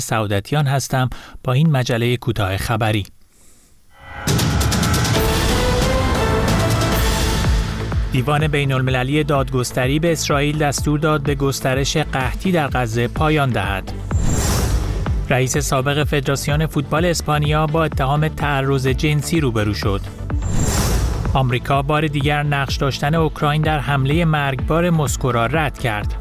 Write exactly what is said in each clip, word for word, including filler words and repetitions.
سعادتیان هستم با این مجله کوتاه خبری. دیوان بین المللی دادگستری به اسرائیل دستور داد به گسترش قحطی در غزه پایان دهد. رئیس سابق فدراسیون فوتبال اسپانیا با اتهام تعرض جنسی روبرو شد. آمریکا بار دیگر نقش داشتن اوکراین در حمله مرگبار مسکو را رد کرد.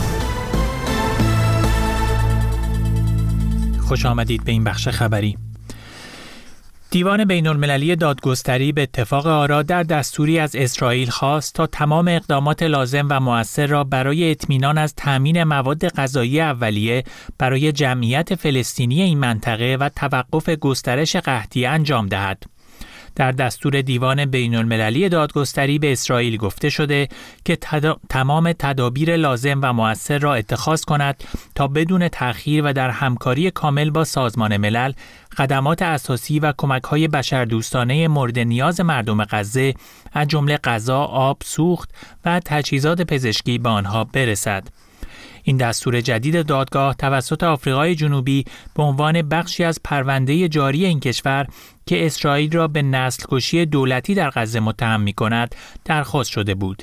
خوش آمدید به این بخش خبری. دیوان بین المللی دادگستری به اتفاق آرا در دستوری از اسرائیل خواست تا تمام اقدامات لازم و مؤثر را برای اطمینان از تامین مواد غذایی اولیه برای جمعیت فلسطینی این منطقه و توقف گسترش قحطی انجام دهد. در دستور دیوان بین المللی دادگستری به اسرائیل گفته شده که تدا... تمام تدابیر لازم و مؤثر را اتخاذ کند تا بدون تأخیر و در همکاری کامل با سازمان ملل خدمات اساسی و کمک‌های بشردوستانه مورد نیاز مردم غزه از جمله غذا، آب، سوخت و تجهیزات پزشکی به آنها برسد. این دستور جدید دادگاه توسط آفریقای جنوبی به عنوان بخشی از پرونده جاری این کشور که اسرائیل را به نسل کشی دولتی در غزه متهم می‌کند درخواست شده بود.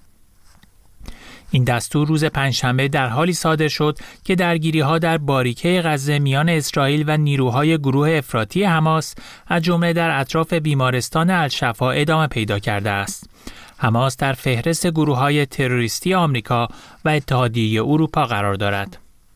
این دستور روز پنجشنبه در حالی صادر شد که درگیری‌ها در باریکه غزه میان اسرائیل و نیروهای گروه افراطی حماس از جمله در اطراف بیمارستان الشفا ادامه پیدا کرده است. حماس در فهرست گروه‌های تروریستی آمریکا و اتحادیه اروپا قرار دارد.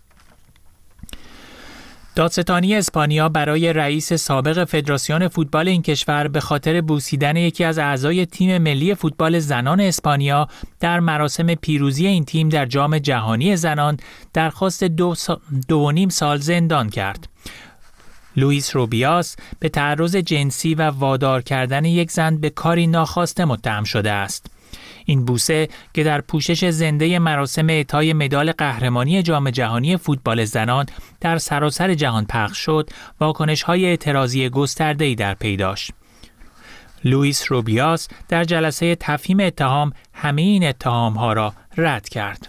دادستانی اسپانیا برای رئیس سابق فدراسیون فوتبال این کشور به خاطر بوسیدن یکی از اعضای تیم ملی فوتبال زنان اسپانیا در مراسم پیروزی این تیم در جام جهانی زنان درخواست دو, سا... دو و نیم سال زندان کرد. لوئیس روبیاس به تعرض جنسی و وادار کردن یک زن به کاری ناخواسته متهم شده است. این بوسه که در پوشش زنده مراسم اعطای مدال قهرمانی جام جهانی فوتبال زنان در سراسر جهان پخش شد، واکنش‌های اعتراضی گسترده‌ای در پی داشت. لوئیس روبیاس در جلسه تفهیم اتهام همه این اتهام‌ها را رد کرد.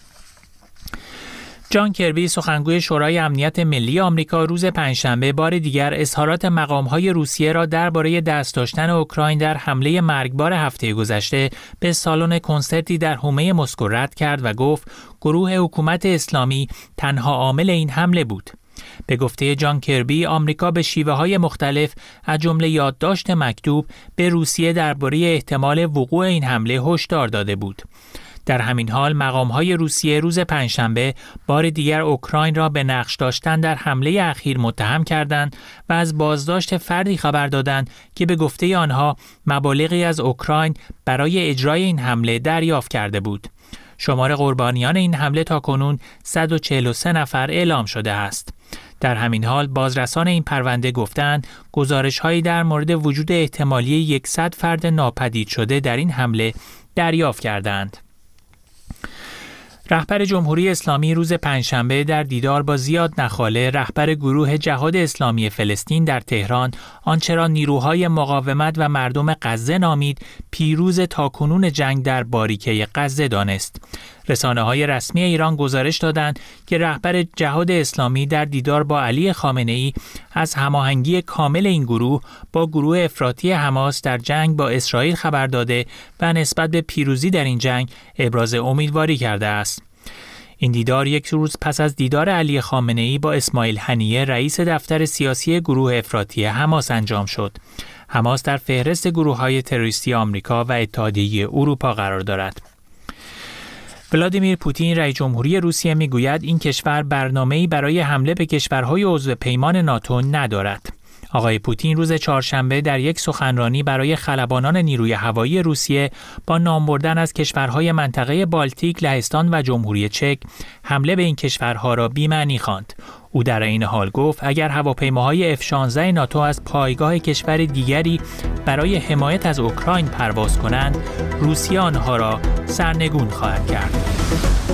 جان کربی سخنگوی شورای امنیت ملی آمریکا روز پنجشنبه بار دیگر اظهارات مقام‌های روسیه را درباره دست داشتن اوکراین در حمله مرگبار هفته گذشته به سالن کنسرتی در حومه مسکو رد کرد و گفت گروه حکومت اسلامی تنها عامل این حمله بود. به گفته جان کربی، آمریکا به شیوه‌های مختلف از جمله یادداشت مکتوب به روسیه درباره احتمال وقوع این حمله هشدار داده بود. در همین حال مقام‌های روسیه روز پنجشنبه بار دیگر اوکراین را به نقش داشتن در حمله اخیر متهم کردند و از بازداشت فردی خبر دادند که به گفته آنها مبالغی از اوکراین برای اجرای این حمله دریافت کرده بود. شمار قربانیان این حمله تاکنون صد و چهل و سه نفر اعلام شده است. در همین حال بازرسان این پرونده گفتند گزارش‌هایی در مورد وجود احتمالی صد فرد ناپدید شده در این حمله دریافت کردند. رهبر جمهوری اسلامی روز پنجشنبه در دیدار با زیاد نخاله رهبر گروه جهاد اسلامی فلسطین در تهران آنچه را نیروهای مقاومت و مردم غزه نامید پیروز تاکنون جنگ در باریکه غزه دانست. رسانه‌های رسمی ایران گزارش دادند که رهبر جهاد اسلامی در دیدار با علی خامنه‌ای از هماهنگی کامل این گروه با گروه افراطی حماس در جنگ با اسرائیل خبر داده و نسبت به پیروزی در این جنگ ابراز امیدواری کرده است. این دیدار یک روز پس از دیدار علی خامنه‌ای با اسماعیل هنیه رئیس دفتر سیاسی گروه افراطی حماس انجام شد. حماس در فهرست گروه‌های تروریستی آمریکا و اتحادیه اروپا قرار دارد. ولادیمیر پوتین رئیس جمهوری روسیه میگوید این کشور برنامه‌ای برای حمله به کشورهای عضو پیمان ناتو ندارد. آقای پوتین روز چهارشنبه در یک سخنرانی برای خلبانان نیروی هوایی روسیه با نام بردن از کشورهای منطقه بالتیک، لهستان و جمهوری چک حمله به این کشورها را بی‌معنی خواند. او در این حال گفت اگر هواپیماهای اف شانزده ناتو از پایگاه کشور دیگری برای حمایت از اوکراین پرواز کنند، روسیه آنها را سرنگون خواهد کرد.